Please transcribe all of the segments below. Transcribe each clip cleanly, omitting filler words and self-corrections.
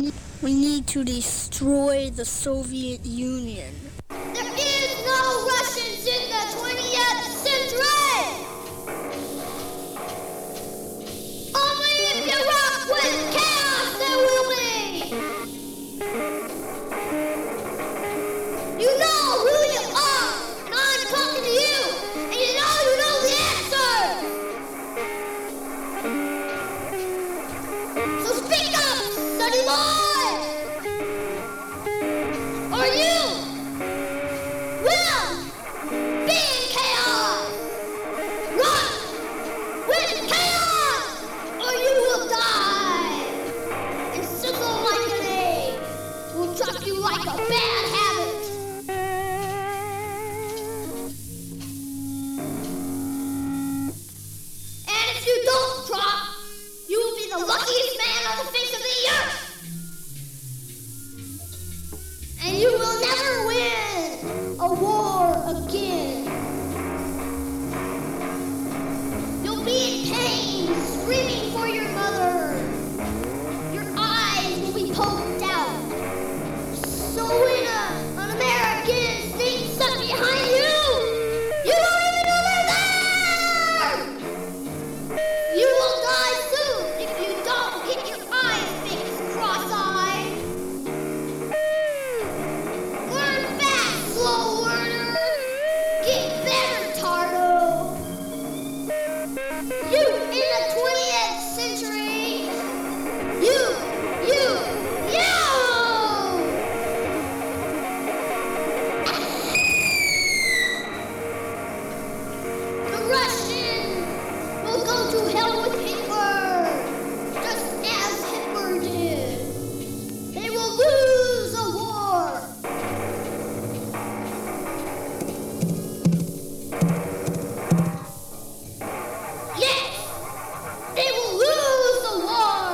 We need to destroy the Soviet Union. There is no Russians in the 20th century! Only if you rock with chaos there will be! You know who you are, and I'm talking to you, and you know the answer! So speak up, sonny boy! Or you will be in chaos! Run with chaos, or you will die! And sizzle like an egg will drop you like a bad habit! And if you don't drop, you will be the luckiest man on the face of the earth! And you will never win a war again. You'll be in pain, screaming for your mother. Your eyes will be poked out. So when an American sneaks up behind you, you won't even know they're there! You will die soon if you don't get your eyes fixed, cross-eyed. Learn fast, slow learner. Get better, Tardo. You in the 20th century. You. The Russians will go to hell with Hitler, just as Hitler did. They will lose a war. Yes, they will lose the war.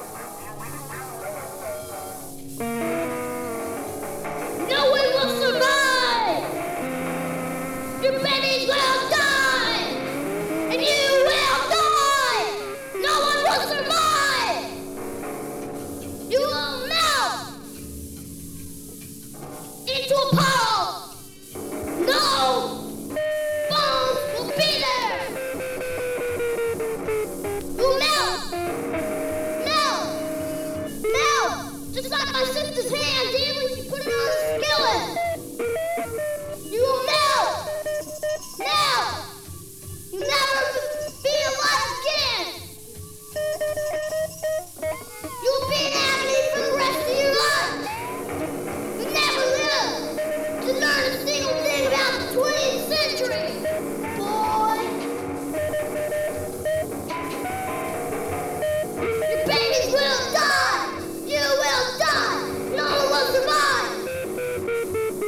No one will survive. Your babies will die, and you will die. No one will survive. You will melt into a puddle. No bones will be there. You'll melt, just like my sister's hands, even if you put it on a skillet. You will melt. You'll never be alive again. You'll be an agony for the rest of your life. You'll never live to learn a single thing about the 20th century, boy. Your babies will die. You will die. No one will survive.